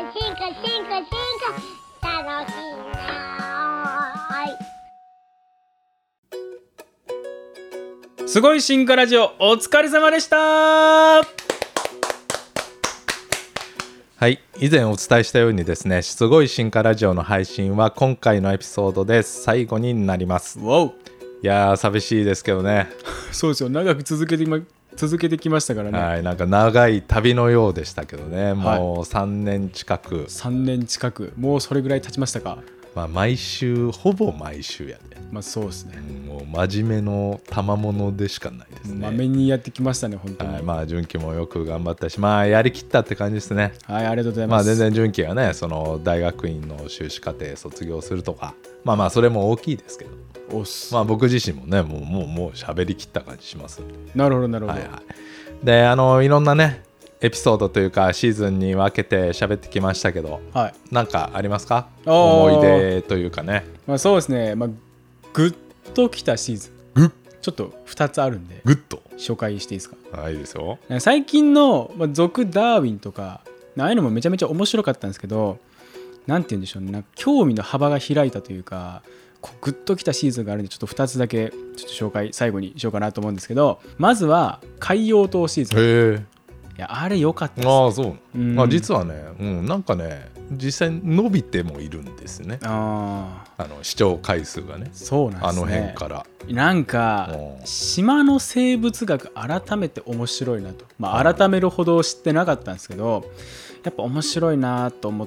楽しいなすごい進化ラジオお疲れ様でした。はい、以前お伝えしたようにですね、すごい進化ラジオの配信は今回のエピソードで最後になります。 わお。 いやー寂しいですけどね。 そうですよ、長く続けてきましたからね。 はい、なんか長い旅のようでしたけどね、もう3年近く、 3年近く、もうそれぐらい経ちましたか。 まあ、毎週ほぼ毎週やで、 まあそうですね、 もう真面目の賜物でしかないですね。 まめにやってきましたね本当に。 はい、まあ順基もよく頑張ったし、まあやりきったって感じですね。 はい、ありがとうございます。 まあ全然順基がね、その大学院の修士課程卒業するとか、まあまあそれも大きいですけど、まあ僕自身もねもう喋りきった感じしますんで。 なるほどなるほど。 はいはい、でいろんなねエピソードというかシーズンに分けて喋ってきましたけど、はい、なんかありますか？思い出というかね。 まあそうですね、まあ、グッときたシーズンちょっと2つあるんでグッと紹介していいですか？ はい、いいですよ。 最近の、続ダーウィンとかああいうのもめちゃめちゃ面白かったんですけど、なんて言うんでしょうね、なんか興味の幅が開いたというか、グッときたシーズンがあるんで、ちょっと2つだけちょっと紹介最後にしようかなと思うんですけど、まずは海洋島シーズン。 へえ。 いやあれ良かったです、ね。 ああそう、実はね、なんかね実際伸びてもいるんですね。視聴回数がね。 そうなんですね。 あの辺からなんか島の生物学改めて面白いなと、改めるほど知ってなかったんですけど、やっぱ面白いなと思って、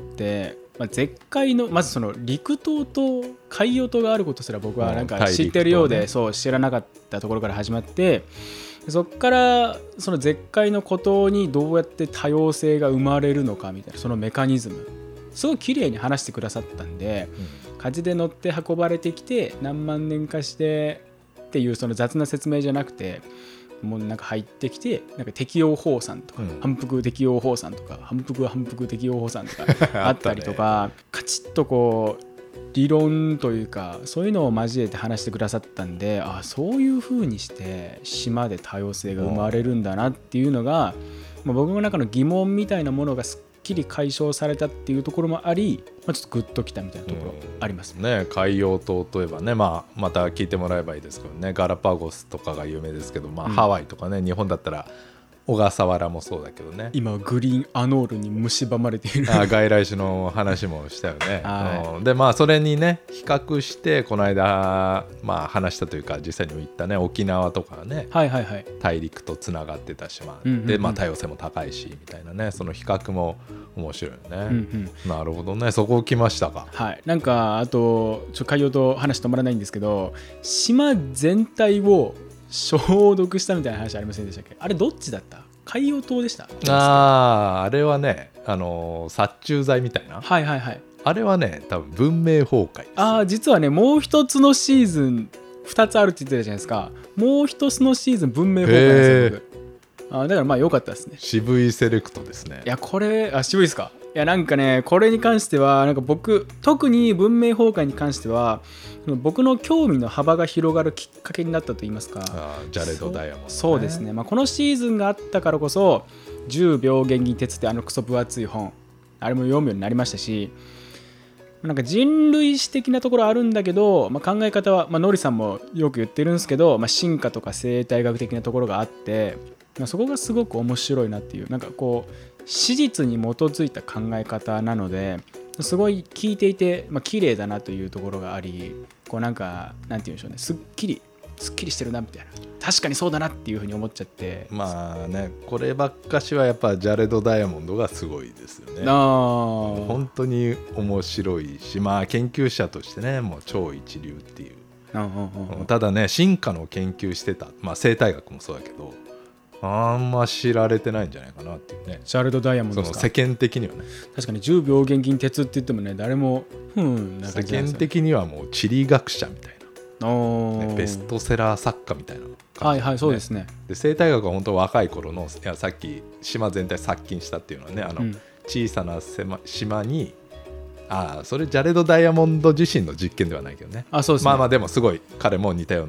絶海のまずその陸島と海洋島があることすら僕はなんか知ってるようで、ね、そう知らなかったところから始まって、そこからその絶海の孤島にどうやって多様性が生まれるのかみたいな、そのメカニズムすごい綺麗に話してくださったんで、風で乗って運ばれてきて何万年かしてっていうその雑な説明じゃなくて、もうなんか入ってきて、なんか適応放散とか、反復適応放散とか、反復適応放散とかあったりとか、カチッとこう理論というかそういうのを交えて話してくださったんで、そういう風にして島で多様性が生まれるんだなっていうのが、僕の中の疑問みたいなものがすっきり解消されたっていうところもあり、ちょっとグッときたみたいなところありますね。海洋島といえばね、また聞いてもらえばいいですけどね、ガラパゴスとかが有名ですけど、ハワイとかね、日本だったら小笠原もそうだけどね。 今グリーンアノールに蝕まれている外来種の話もしたよね。でそれにね比較してこの間話したというか実際に言ったね、沖縄とかね、大陸とつながってた島で、多様性も高いしみたいなね、その比較も面白いよね。なるほどね、そこ来ましたか。 はい、なんかあと海洋と話止まらないんですけど、島全体を消毒したみたいな話ありませんでしたっけ？あれどっちだった？海洋島でした？ あれはね、殺虫剤みたいな。あれはね多分文明崩壊です。 実はね、もう一つのシーズン2つあるって言ってたじゃないですか。もう一つのシーズン文明崩壊ですよ僕。だから良かったですね。 渋いセレクトですね。 いやこれ渋いですか？いやなんかね、これに関してはなんか僕特に文明崩壊に関しては僕の興味の幅が広がるきっかけになったと言いますか。 ジャレド・ダイヤモンド、ね、 そうですね、このシーズンがあったからこそ10秒原銀鉄ってクソ分厚い本、あれも読むようになりましたし、なんか人類史的なところあるんだけど、考え方は、ノリさんもよく言ってるんですけど、進化とか生態学的なところがあって、そこがすごく面白いなっていう、なんかこう史実に基づいた考え方なので、すごい聞いていて、綺麗だなというところがあり、こうなんて言うんでしょうね、すっきりしてるなみたいな、確かにそうだなっていうふうに思っちゃって、 こればっかしはやっぱジャレド・ダイヤモンドがすごいですよね。本当に面白いし、研究者としてねもう超一流っていう、ただね進化の研究してた、生態学もそうだけどあんま知られてないんじゃないかなっていうね。 ジャレド・ダイヤモンドですか？ 世間的にはね。 確かに10秒原銀鉄って言ってもね、誰もな感じなんですよ。 世間的にはもう地理学者みたいな、ベストセラー作家みたいな感じ、 そうですね。 で生態学は本当若い頃の、さっき島全体殺菌したっていうのはね、小さな島にそれジャレド・ダイヤモンド自身の実験ではないけどね。 そうですね。 でもすごい彼も似たような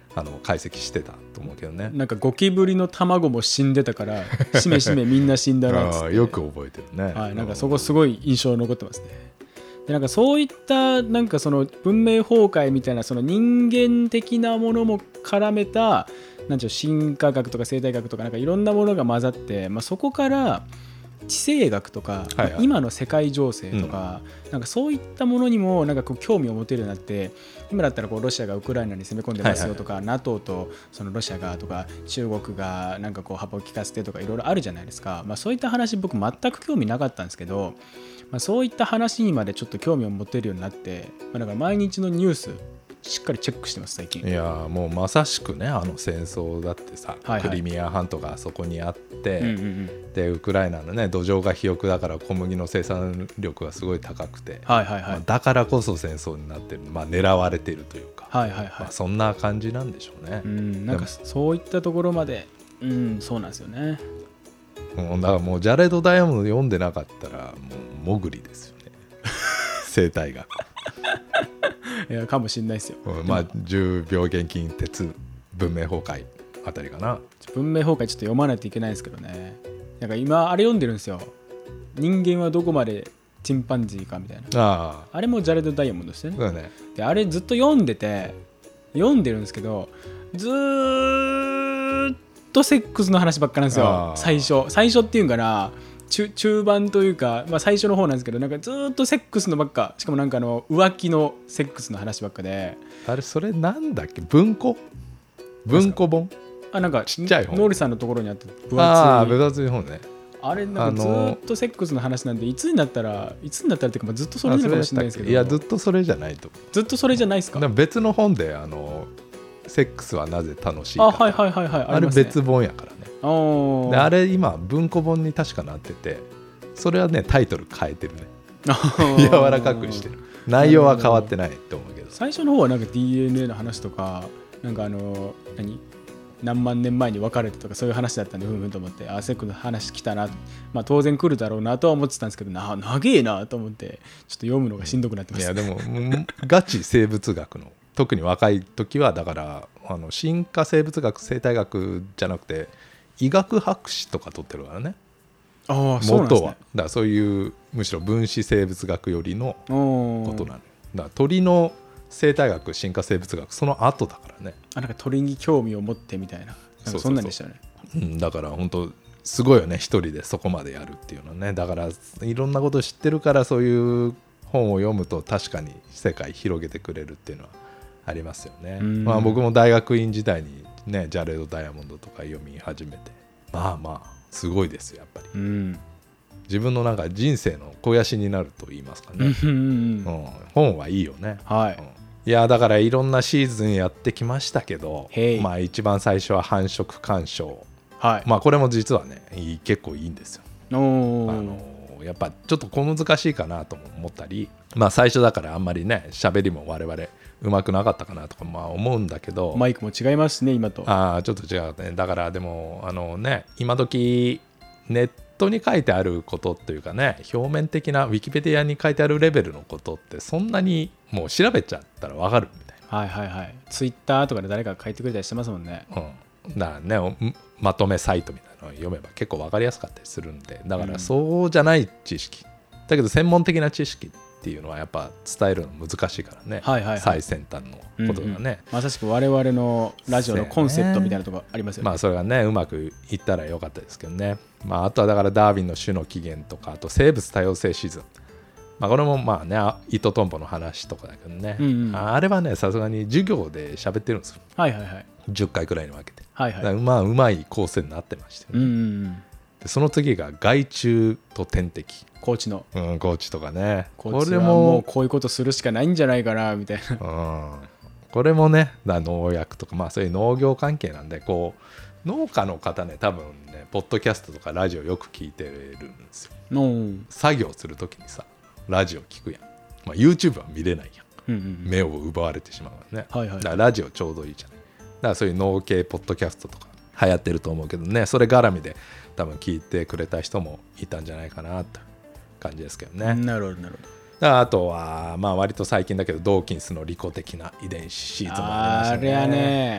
解析してたと思うけどね。 なんかゴキブリの卵も死んでたからしめしめみんな死んだなっつってよく覚えてるね、 はい、なんかそこすごい印象残ってますね。でなんかそういったなんかその文明崩壊みたいなその人間的なものも絡めたなんていう進化学とか生態学とかなんかいろんなものが混ざって、そこから地政学とか、 はいはい、 今の世界情勢とか、なんかそういったものにもなんかこう興味を持てるようになって、今だったらこうロシアがウクライナに攻め込んでますよとか、NATO とそのロシアがとか中国がなんかこう幅を利かせてとかいろいろあるじゃないですか。そういった話僕全く興味なかったんですけど、そういった話にまでちょっと興味を持てるようになって、だから毎日のニュースしっかりチェックしてます最近。 いやもうまさしくね、戦争だってさ、はいはい、クリミア半島がそこにあって、でウクライナのね土壌が肥沃だから小麦の生産力がすごい高くて、 はいはいはい、 だからこそ戦争になってる、狙われているというか、 はいはいはい、 そんな感じなんでしょうね。 なんかそういったところまで、そうなんですよね。 だからもうジャレド・ダイヤモンド読んでなかったらもう潜りですよね生態学いやかもしれないですよ。 重病原菌鉄文明崩壊あたりかな。 文明崩壊ちょっと読まないといけないんですけどね。なんか今あれ読んでるんですよ。人間はどこまでチンパンジーかみたいな。あれもジャレド・ダイヤモンドですよね。 そうね。 であれずっと読んでるんですけど、ずーっとセックスの話ばっかなんですよ。最初っていうんかな、中盤というか、最初の方なんですけど、なんかずっとセックスのばっか、しかもなんか浮気のセックスの話ばっかで。 あれそれなんだっけ、文庫本、 なんかちっちゃい本、 ノリさんのところにあって分厚い本ね。 あれなんかずっとセックスの話なんで、いつになったらっていうか、ずっとそれなのかもしれないですけど。 いやずっとそれじゃないと。 ずっとそれじゃないですか。 別の本でセックスはなぜ楽しいか、 はいはいはいはい、 あれ別本やからね。であれ今文庫本に確かなってて、それはねタイトル変えてるね柔らかくしてる。内容は変わってないと思うけど、 最初の方はなんか DNA の話とか、なんか何万年前に別れてとかそういう話だったんで、ふんふんと思って、セックスの話来たな、当然来るだろうなとは思ってたんですけど、長えなと思ってちょっと読むのがしんどくなってます。 いやでもガチ生物学の特に若い時はだから進化生物学生態学じゃなくて医学博士とか取ってるからね。 そうなんですね。 元はだからそういうむしろ分子生物学よりのことなのよ。だから鳥の生態学進化生物学その後だからね。 なんか鳥に興味を持ってみたいな、そんなんでしたね。 だから本当すごいよね、一人でそこまでやるっていうのはね。だからいろんなこと知ってるから、そういう本を読むと確かに世界広げてくれるっていうのはありますよね。僕も大学院時代にねジャレド・ダイヤモンドとか読み始めて、すごいですよやっぱり。自分のなんか人生の肥やしになると言いますかね。本はいいよね。いやだからいろんなシーズンやってきましたけど、一番最初は繁殖干渉、これも実はね結構いいんですよ。やっぱちょっと小難しいかなと思ったり、最初だからあんまりね喋りも我々うまくなかったかなとか思うんだけど、 マイクも違いますね今と。 ちょっと違うね。だからでも今時ネットに書いてあることというかね、表面的なウィキペディアに書いてあるレベルのことってそんなにもう調べちゃったら分かるみたいな。 ツイッターとかで誰かが書いてくれたりしてますもんね。 だからねまとめサイトみたいなのを読めば結構分かりやすかったりするんで、だからそうじゃない知識、だけど専門的な知識っていうのはやっぱ伝えるの難しいからね。最先端のことがね、 まさしく我々のラジオのコンセプトみたいなところありますよね。 それがねうまくいったらよかったですけどね。あとはだからダーウィンの種の起源とか、あと生物多様性シーズン、これもイトトンボの話とかだけどね、あれはねさすがに授業で喋ってるんですよ。10回くらいに分けて、うまい構成になってましたよね。でその次が害虫と天敵、 高知の、 高知とかね。 これもこういうことするしかないんじゃないかなみたいな。 これもね農薬とかそういう農業関係なんで、農家の方ね多分ねポッドキャストとかラジオよく聞いてるんですよ。作業するときにさラジオ聞くやん、YouTube は見れないやん、目を奪われてしまうからね。だからラジオちょうどいいじゃない。だからそういう農系ポッドキャストとか流行ってると思うけどね、それ絡みで多分聞いてくれた人もいたんじゃないかなという感じですけどね。 なるほど。 あとは割と最近だけどドーキンスの利己的な遺伝子シーズンもありましたね。 あれはね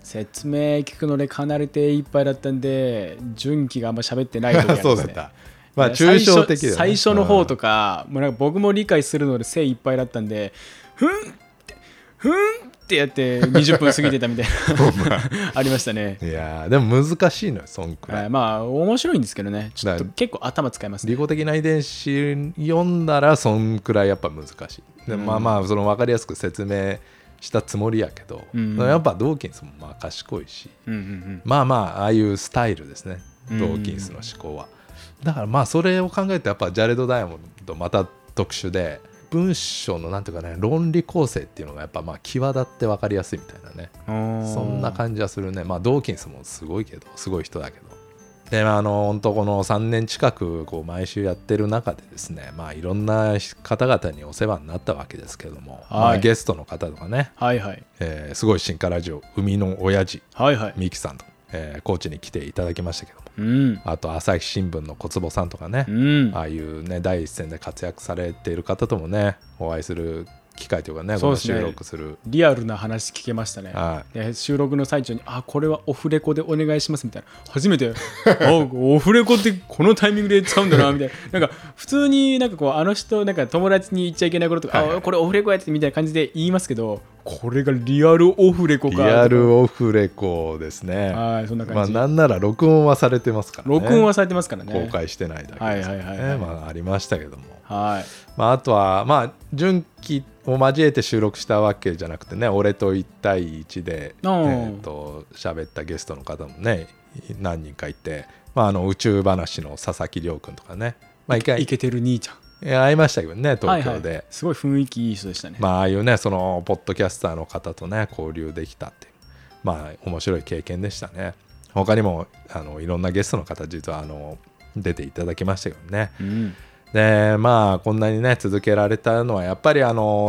説明聞くのでかなり手いっぱいだったんで純喜があんま喋ってない時ありますねそうだった。まあ抽象的だよね。 最初の方とか、もうなんか僕も理解するので精いっぱいだったんでふんってやって20分過ぎてたみたいなありましたね。 いやでも難しいのよそんくらい。 まあ面白いんですけどね、ちょっと結構頭使いますね。 利己的な遺伝子読んだらそんくらいやっぱ難しい。でまあその分かりやすく説明したつもりやけど、やっぱドーキンスもまあ賢いし、まあああいうスタイルですね、ドーキンスの思考は。だからまあそれを考えてやっぱジャレド・ダイヤモンドまた特殊で、文章のなんていうかね、論理構成っていうのがやっぱまあ際立って分かりやすいみたいなね、そんな感じはするね。まあドーキンスもすごいけど、すごい人だけど、で本当この3年近くこう毎週やってる中でですね、まあいろんな方々にお世話になったわけですけれども、まあ、ゲストの方とかね、すごい進化ラジオ生みの親父、ミキさんと、高知に来ていただきましたけども、あと朝日新聞の小坪さんとかね、ああいうね第一線で活躍されている方ともねお会いする機会というかね、この収録するリアルな話聞けましたね。で収録の最中にこれはオフレコでお願いしますみたいな、初めてオフレコってこのタイミングで使うんだなみたいな、なんか普通になんかこうあの人なんか友達に言っちゃいけないこととか、これオフレコやってみたいな感じで言いますけど、これがリアルオフレコか。 リアルオフレコですね。 そんな感じ。 なんなら録音はされてますからね。 録音はされてますからね。 公開してないだけですね。ありましたけども。 あとは純喜を交えて収録したわけじゃなくてね、俺と1対1で喋ったゲストの方もね何人かいて、宇宙話の佐々木亮君とかね、 イケてる兄ちゃん会いましたけどね、東京で、 すごい雰囲気いい人でしたね。 ああいうねそのポッドキャスターの方とね交流できたって面白い経験でしたね。他にもいろんなゲストの方実は出ていただきましたけどね、でこんなにね続けられたのはやっぱり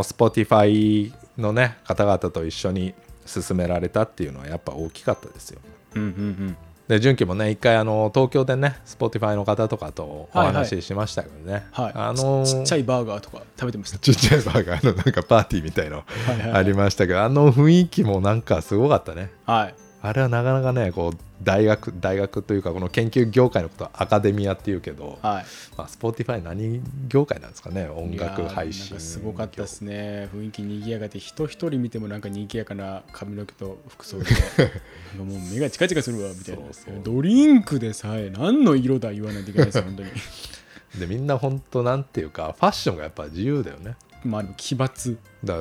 Spotify のね方々と一緒に進められたっていうのはやっぱ大きかったですよ。で純喜もね一回東京でね Spotify の方とかとお話ししましたけどね、 ちっちゃいバーガーとか食べてました。 ちっちゃいバーガーのなんかパーティーみたいのありましたけど、雰囲気もなんかすごかったね。あれはなかなかねこう大学というかこの研究業界のことはアカデミアっていうけど、Spotify 何業界なんですかね、音楽配信。 すごかったですね。雰囲気にぎやかで、人一人見てもなんかにぎやかな髪の毛と服装でもう目がチカチカするわみたいな。ドリンクでさえ何の色だ言わないといけないですよ本当に。 でみんな本当なんていうかファッションがやっぱ自由だよね。 奇抜だから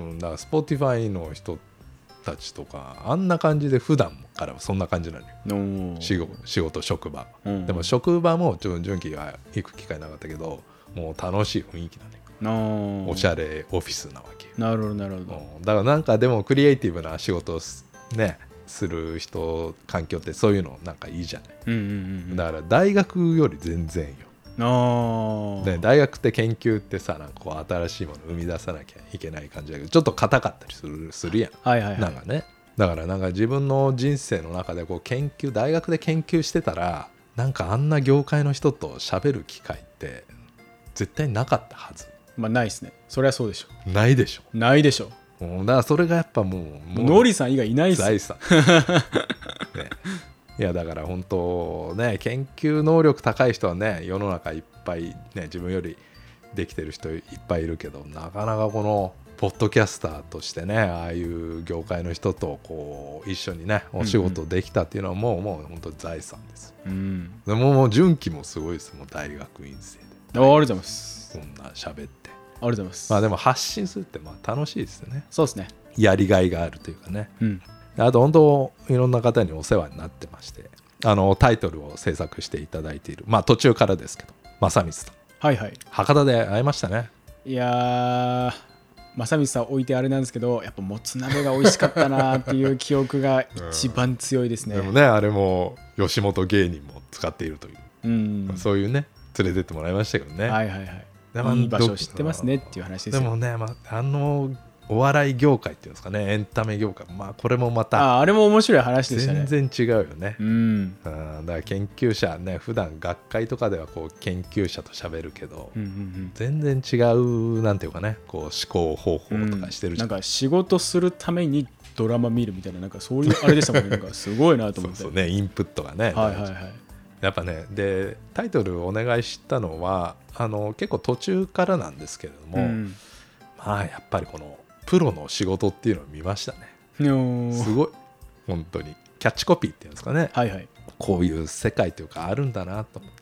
Spotify の人たちとかあんな感じで普段からそんな感じなのよ。仕事職場、でも職場も純喜が行く機会なかったけど、もう楽しい雰囲気なのよ。おしゃれオフィスなわけ。 なるほどなるほど。 だからなんかでもクリエイティブな仕事をねする人環境ってそういうのなんかいいじゃない、だから大学より全然よ。で大学って研究ってさ、なんかこう新しいもの生み出さなきゃいけない感じだけど、ちょっと硬かったりするやん、なんかね。だからなんか自分の人生の中でこう大学で研究してたら、なんかあんな業界の人と喋る機会って絶対なかったはず。 ないですね。そりゃそうでしょ。 ないでしょ。 ないでしょ。 だからそれがやっぱもうノリさん以外いないですよ。 財産、ね。いやだから本当ね、研究能力高い人はね世の中いっぱいね自分よりできてる人いっぱいいるけど、なかなかこのポッドキャスターとしてねああいう業界の人とこう一緒にねお仕事できたっていうのはもう本当財産です。でも純喜もすごいです。もう大学院生で。 ありがとうございます。 こんな喋って。ありがとうございます。 でも発信するって楽しいですよね。 そうですね。 やりがいがあるというかね。あと本当いろんな方にお世話になってまして、タイトルを制作していただいている途中からですけど正光さん、博多で会いましたね。 いや正光さん置いてあれなんですけど、やっぱもつ鍋が美味しかったなっていう記憶が一番強いですね。 でもねあれも吉本芸人も使っているという、そういうね連れてってもらいましたけどね。 いい場所知ってますねっていう話ですよ。 でもね、お笑い業界っていうんですかね、エンタメ業界、これもまたあれも面白い話でしたね。 全然違うよね。だから研究者ね、普段学会とかではこう研究者と喋るけど、全然違うなんていうかね、こう思考方法とかしてるじゃん。 なんか仕事するためにドラマ見るみたいな、なんかそういうあれでしたもんね。なんかすごいなと思って。 そうね、インプットがね、 はいはいはい、 やっぱね。でタイトルお願いしたのは結構途中からなんですけれども、まあやっぱりこのプロの仕事っていうのを見ましたね。すごい本当にキャッチコピーっていうんですかね、 はいはい、 こういう世界というかあるんだなと思って、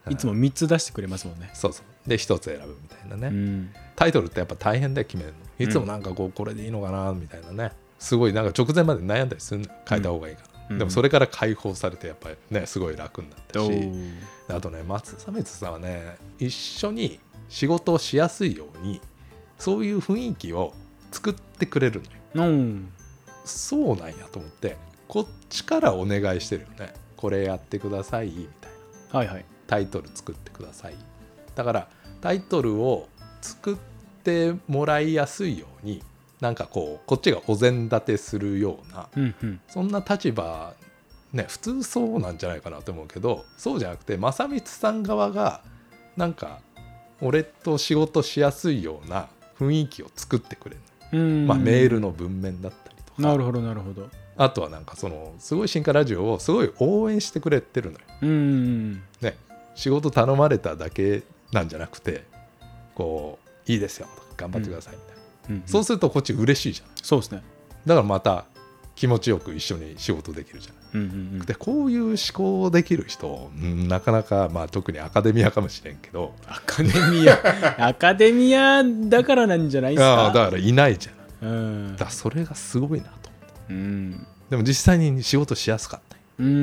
いつも3つ出してくれますもんね。 そうそうで1つ選ぶみたいなね、タイトルってやっぱ大変で決めるの。いつもなんかこれでいいのかなみたいなね、すごいなんか直前まで悩んだりするの、変えた方がいいかな、でもそれから解放されてやっぱりねすごい楽になったし、あとね松鮫さんはね一緒に仕事をしやすいようにそういう雰囲気を作ってくれるのよ。そうなんやと思って、こっちからお願いしてるよね。これやってくださいみたいな、はいはい、タイトル作ってください。だからタイトルを作ってもらいやすいようになんかこっちがお膳立てするような、そんな立場ね、普通そうなんじゃないかなと思うけど、そうじゃなくて正光さん側がなんか俺と仕事しやすいような雰囲気を作ってくれる。まあ、メールの文面だったりとか、 なるほどなるほど、 あとはなんかすごい進化ラジオをすごい応援してくれてるのよ。ね、仕事頼まれただけなんじゃなくていいですよ頑張ってくださいみたいな、そうするとこっち嬉しいじゃん。 そうですね。 だからまた気持ちよく一緒に仕事できるじゃん、でこういう思考できる人、なかなか、まあ、特にアカデミアかもしれんけど、 アカデミアだからなんじゃないですか。 だからいないじゃん、だからそれがすごいなと思って、でも実際に仕事しやすかった。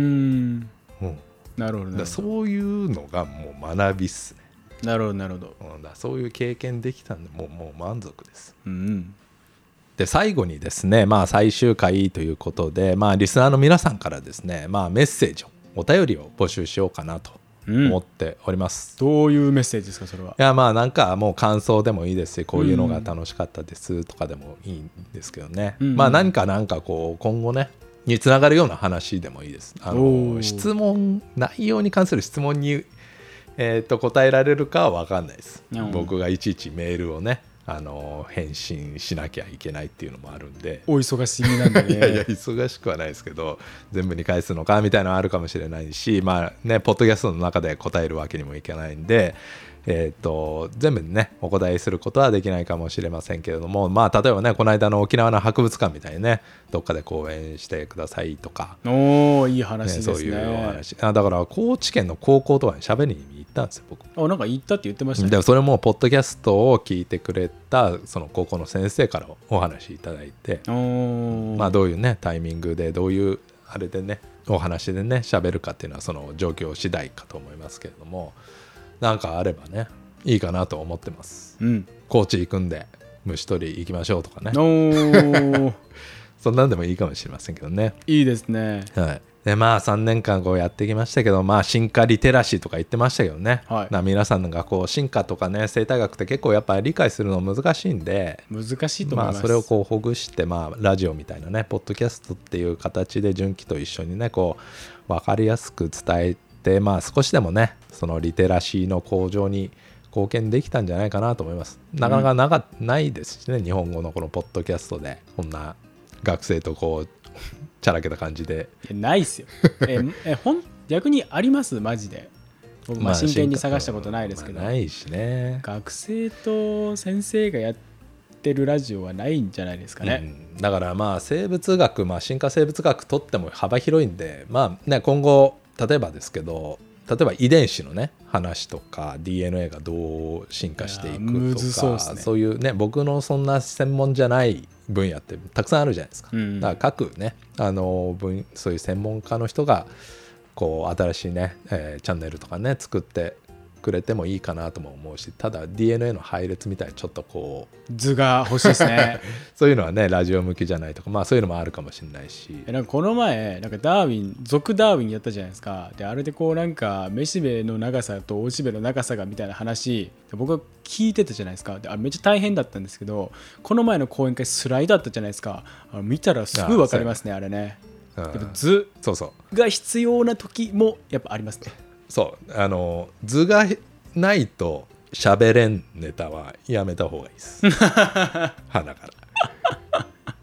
なるほど、 だそういうのがもう学びっすね。 なるほどなるほど、 だそういう経験できたんでもう満足です。で最後にですね、まあ、最終回ということで、まあ、リスナーの皆さんからですね、まあ、メッセージをお便りを募集しようかなと思っております。 どういうメッセージですかそれは。 いやまあなんかもう感想でもいいですし、こういうのが楽しかったですとかでもいいんですけどね、まあ何かなんか今後ねにつながるような話でもいいです。質問内容に関する質問に、答えられるかは分かんないです。僕がいちいちメールをね返信しなきゃいけないっていうのもあるんで、 お忙しみなんでね。 いや忙しくはないですけど、全部に返すのかみたいなのあるかもしれないし、まあねポッドキャストの中で答えるわけにもいかないんで、全部にねお答えすることはできないかもしれませんけれども、まあ例えばねこの間の沖縄の博物館みたいにねどっかで講演してくださいとか、 いい話ですね。 そういうお話。だから高知県の高校とかに喋りに行ったんですよ僕。 なんか行ったって言ってましたね。 でそれもポッドキャストを聞いてくれたその高校の先生からお話いただいて、まあどういうねタイミングでどういうあれでねお話でね喋るかっていうのはその状況次第かと思いますけれども、なんかあればねいいかなと思ってます。高知行くんで虫取り行きましょうとかね。そんなんでもいいかもしれませんけどね。 いいですね。 はい。でまあ3年間やってきましたけど、まあ進化リテラシーとか言ってましたけどね、皆さんが進化とかね生態学って結構やっぱり理解するの難しいんで、 難しいと思います。 まあそれをほぐして、まあラジオみたいなねポッドキャストっていう形で純喜と一緒にね分かりやすく伝えて、まあ少しでもねそのリテラシーの向上に貢献できたんじゃないかなと思います。なかなかないですしね、日本語のこのポッドキャストでこんな学生とチャラけた感じで。 ないっすよ。逆にありますマジで。僕真剣に探したことないですけど、 ないしね。 学生と先生がやってるラジオはないんじゃないですかね。 だからまあ生物学、進化生物学とっても幅広いんで、まあね今後例えばですけど、例えば遺伝子のね話とか DNA がどう進化していくとか、そういうね僕のそんな専門じゃない分野ってたくさんあるじゃないですか。だから各ねそういう専門家の人が新しいね、チャンネルとかね作ってくれてもいいかなとも思うし、ただ DNA の配列みたいにちょっと図が欲しいですね。 そういうのはねラジオ向きじゃないとか、まあそういうのもあるかもしれないし、 なんかこの前なんか俗ダーウィンやったじゃないですか。であれでなんかめしべの長さとおしべの長さがみたいな話僕は聞いてたじゃないですか。でめっちゃ大変だったんですけど、この前の講演会スライドあったじゃないですか。見たらすぐ分かりますね。あれね、やっぱ図が必要な時もやっぱありますね。 そう図がないと喋れんネタはやめた方がいいです。鼻から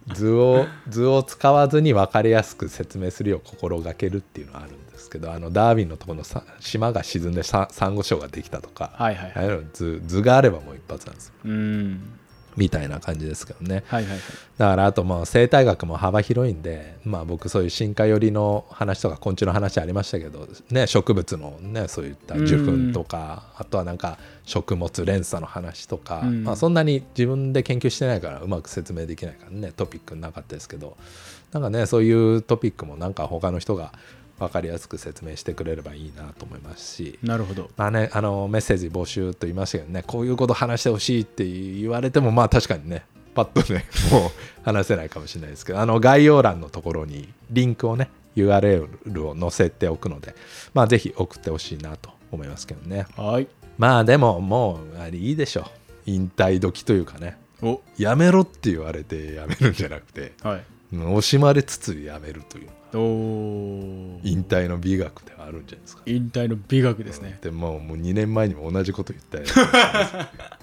図を使わずに分かりやすく説明するよう心がけるっていうのはあるんですけど、ダーウィンのところの島が沈んでサンゴ礁ができたとか、 はいはいはい、 図があればもう一発なんですよ。 うんみたいな感じですけどね、 はいはいはい、 だからあとまあ生態学も幅広いんで、まあ、僕そういう進化寄りの話とか昆虫の話ありましたけど、ね、植物の、ね、そういった受粉とか、あとはなんか食物連鎖の話とか、まあ、そんなに自分で研究してないからうまく説明できないからねトピックなかったですけど、なんかねそういうトピックもなんか他の人が分かりやすく説明してくれればいいなと思いますし、 なるほど、 まあね、メッセージ募集と言いましたけどね、こういうこと話してほしいって言われてもまあ確かにねパッとねもう話せないかもしれないですけど、概要欄のところにリンクをね URL を載せておくので、まあぜひ送ってほしいなと思いますけどね。 はい、 まあでももうあれいいでしょう、引退時というかね、やめろって言われてやめるんじゃなくて、はい、惜しまれつつやめるという、引退の美学ではあるんじゃないですか。 引退の美学ですね。 でもう2年前にも同じこと言ったよ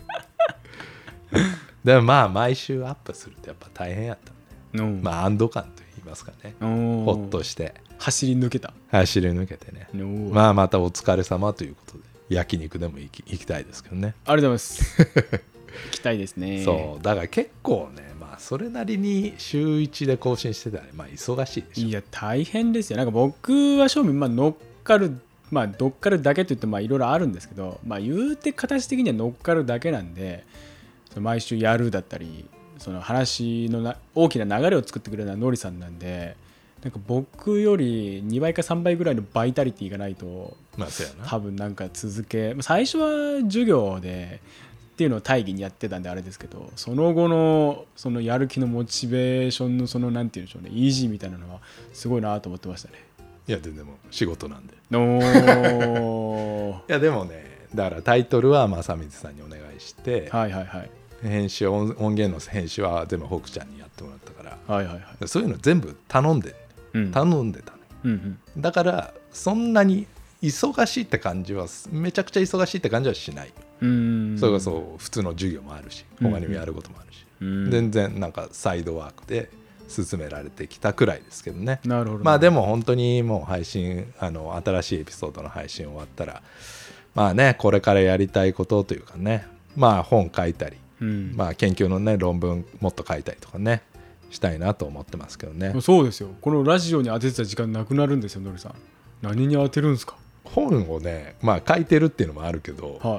でもまあ毎週アップするとやっぱ大変やったんで、まあ安堵感と言いますかね、ほっとして走り抜けてね、まあまたお疲れ様ということで焼肉でも行きたいですけどね。 ありがとうございます行きたいですね。 そうだから結構ね、まあそれなりに週1で更新してたらまあ忙しいでしょ。 いや大変ですよ。なんか僕は正味まあ乗っかる、まあ乗っかるだけといってまあいろいろあるんですけど、まあ言うて形的には乗っかるだけなんで、毎週やるだったりその話の大きな流れを作ってくれるのはノリさんなんで、なんか僕より2倍か3倍ぐらいのバイタリティがないと、 まあそうやな、 多分なんか続け、最初は授業でっていうのを大義にやってたんであれですけど、その後のそのやる気のモチベーションのそのなんていうんでしょうね、イージーみたいなのはすごいなと思ってましたね。 いやでも仕事なんでいやでもね、だからタイトルは正光さんにお願いして、 はいはいはい、 編集音源の編集は全部北ちゃんにやってもらったから、 はいはいはい、 そういうの全部頼んでたの、だからそんなに忙しいって感じはめちゃくちゃ忙しいって感じはしない。それこそ普通の授業もあるし他にもやることもあるし、全然なんかサイドワークで進められてきたくらいですけどね。 なるほど。 まあでも本当にもう配信新しいエピソードの配信終わったらまあねこれからやりたいことというかね、まあ本書いたり、まあ研究のね論文もっと書いたりとかねしたいなと思ってますけどね。 そうですよ、このラジオに当ててた時間なくなるんですよ。のりさん何に当てるんですか。 本をねまあ書いてるっていうのもあるけど、 はい、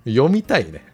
読みたいね。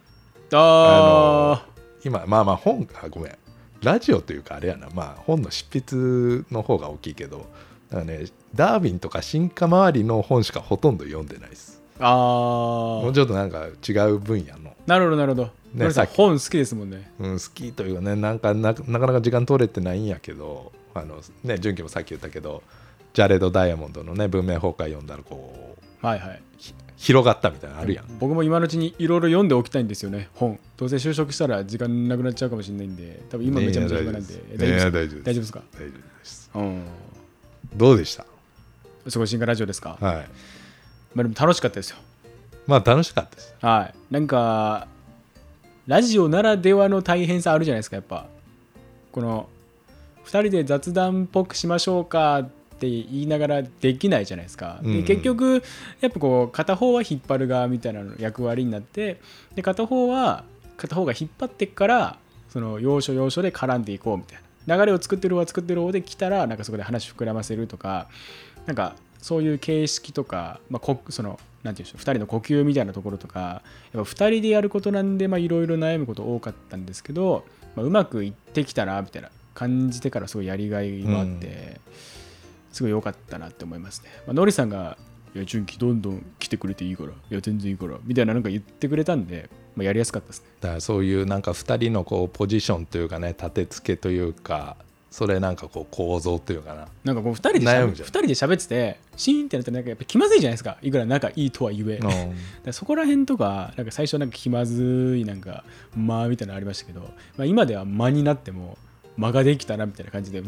今まあ本ごめんラジオというかあれやな、まあ本の執筆の方が大きいけど、だからねダーウィンとか進化周りの本しかほとんど読んでないです。もうちょっとなんか違う分野の。 なるほどなるほど、ね、さ本好きですもんね。 好きというかね、なかなか時間取れてないんやけど、ね純喜もさっき言ったけどジャレド・ダイヤモンドのね文明崩壊読んだらこう、はいはい、広がったみたいなのあるやん。 僕も今のうちにいろいろ読んでおきたいんですよね。本どうせ就職したら時間なくなっちゃうかもしれないんで、多分今めちゃめちゃ暇なんで。大丈夫ですか。 大丈夫です、どうでしたすごい進化ラジオですか。 はい、 まあでも楽しかったですよ。 まあ楽しかったです。 はい、なんかラジオならではの大変さあるじゃないですか。やっぱこの2人で雑談っぽくしましょうかって言いながらできないじゃないですか。で結局やっぱこう片方は引っ張る側みたいな役割になって、で片方が引っ張ってからその要所要所で絡んでいこうみたいな流れを作ってる方で来たらなんかそこで話膨らませるとか、なんかそういう形式とか、まあ、そのなんていうんでしょう、2人の呼吸みたいなところとか、やっぱ2人でやることなんでいろいろ悩むこと多かったんですけど、うまくいってきたなみたいな感じてからすごいやりがいもあって、すごい良かったなって思いますね。ノリさんがいや純喜どんどん来てくれていいから、いや全然いいからみたいななんか言ってくれたんで、やりやすかったですね。 だからそういうなんか2人のこうポジションというかね、立て付けというか、それなんかこう構造というかな、 なんかこう2人で喋っててシーンってなったらなんかやっぱ気まずいじゃないですか、いくら仲いいとは言え、だそこら辺とかなんか最初なんか気まずいなんか間みたいなのありましたけど、今では間になっても間ができたなみたいな感じで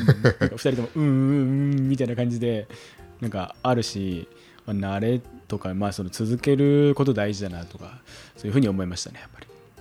2人ともみたいな感じでなんかあるし、慣れとかその続けること大事だなとかそういうふうに思いましたね。やっぱり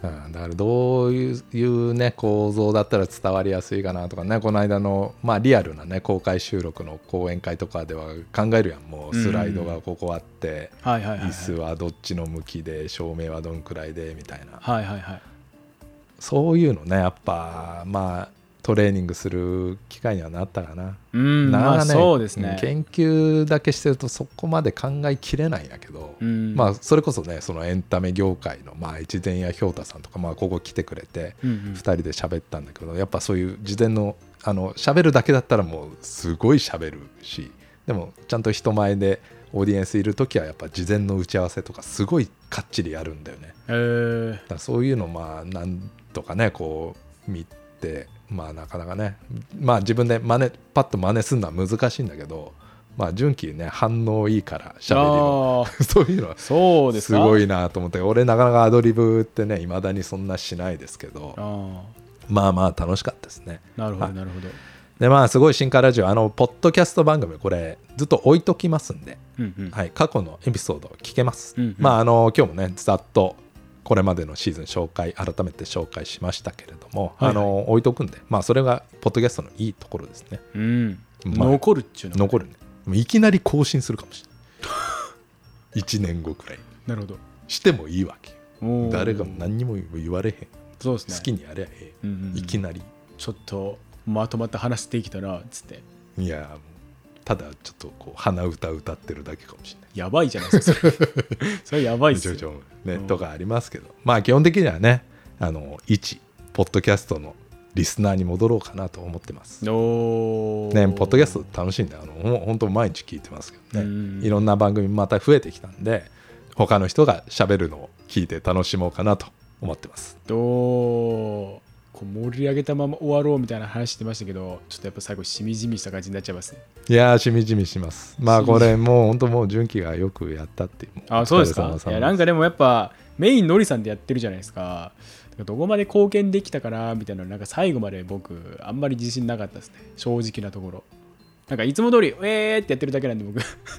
だからどういうね構造だったら伝わりやすいかなとかね、この間のリアルなね公開収録の講演会とかでは考えるやん。もうスライドがここあって、椅子はどっちの向きで照明はどんくらいでみたいな、そういうのねやっぱトレーニングする機会にはなったかな。なかなかね、そうですね、研究だけしてるとそこまで考えきれないんやけど、それこそねそのエンタメ業界の越前屋ひょうたさんとかここ来てくれて2人で喋ったんだけど、やっぱそういう事前の喋るだけだったらもうすごい喋るし、でもちゃんと人前でオーディエンスいるときはやっぱ事前の打ち合わせとかすごいかっちりやるんだよね。だからそういうのなんとかねこう見てなかなかね自分でパッと真似するのは難しいんだけど、純喜ね反応いいから喋りのそういうのはすごいなと思って、俺なかなかアドリブってね未だにそんなしないですけど、楽しかったですね。 なるほどなるほど。 ですごい進化ラジオポッドキャスト番組これずっと置いときますんで、過去のエピソード聞けます。今日もねざっとこれまでのシーズン改めて紹介しましたけれども、置いとくんで、それがポッドキャストのいいところですね。 残るっちゅうの残るね。いきなり更新するかもしれない1年後くらい。 なるほど。 してもいいわけ。誰が何にも言われへん。 そうですね。 好きにやりゃええ、いきなりちょっとまとまった話できたなっつって。 いやただちょっとこう鼻歌歌ってるだけかもしれない。 やばいじゃないですかそれそれやばいっすよね、とかありますけど、基本的にはね一ポッドキャストのリスナーに戻ろうかなと思ってます。ね、ポッドキャスト楽しいんで本当毎日聞いてますけどね、いろんな番組また増えてきたんで他の人が喋るのを聞いて楽しもうかなと思ってます。 こう盛り上げたまま終わろうみたいな話してましたけど、ちょっとやっぱ最後しみじみした感じになっちゃいますね。 いやしみじみします。これもう本当もう純喜がよくやったっていう。 そうですか。いやなんかでもやっぱメインのりさんでやってるじゃないですか。どこまで貢献できたかなみたいな、なんか最後まで僕あんまり自信なかったですね、正直なところ。なんかいつも通りってやってるだけなんで僕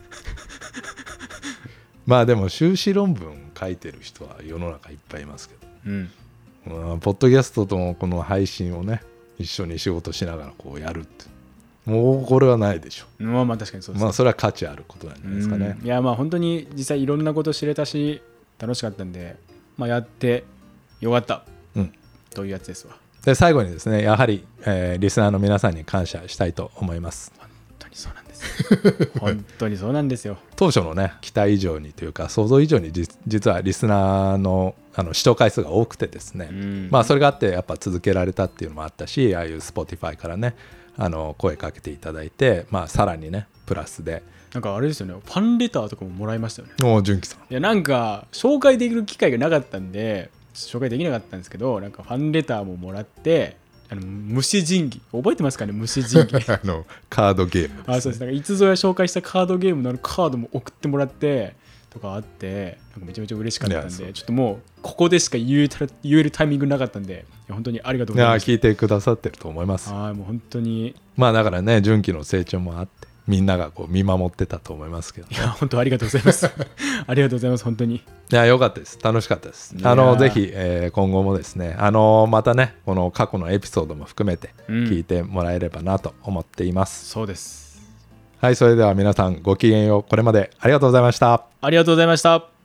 でも修士論文書いてる人は世の中いっぱいいますけど、ポッドキャストとのこの配信をね一緒に仕事しながらこうやるってもうこれはないでしょ。 確かにそうですね。 それは価値あることなんじゃないですかね。 いや本当に実際いろんなこと知れたし楽しかったんで、やってよかった、というやつですわ。 で最後にですねやはり、リスナーの皆さんに感謝したいと思います。 本当にそうなんです本当にそうなんですよ。 当初のね期待以上にというか想像以上に実はリスナーの視聴回数が多くてですね、それがあってやっぱ続けられたっていうのもあったし、ああいう Spotify からね声かけていただいて、さらにねプラスでなんかあれですよね、ファンレターとかももらいましたよね。 純喜さん。 いやなんか紹介できる機会がなかったんで紹介できなかったんですけど、なんかファンレターももらって、虫神器覚えてますかね、虫神器カードゲームですね。 そうです。なんかいつぞや紹介したカードゲームのカードも送ってもらってとかあって、なんかめちゃめちゃ嬉しかったんで、ちょっともうここでしか言えるタイミングなかったんで、本当にありがとうございます。 聞いてくださってると思います。 もう本当にだからね純喜の成長もあってみんながこう見守ってたと思いますけど、 いや本当ありがとうございますありがとうございます。本当に良かったです。楽しかったです。ぜひ、今後もですねまたねこの過去のエピソードも含めて聞いてもらえればなと思っています。 そうです。 はい、それでは皆さんごきげんよう。これまでありがとうございました。 ありがとうございました。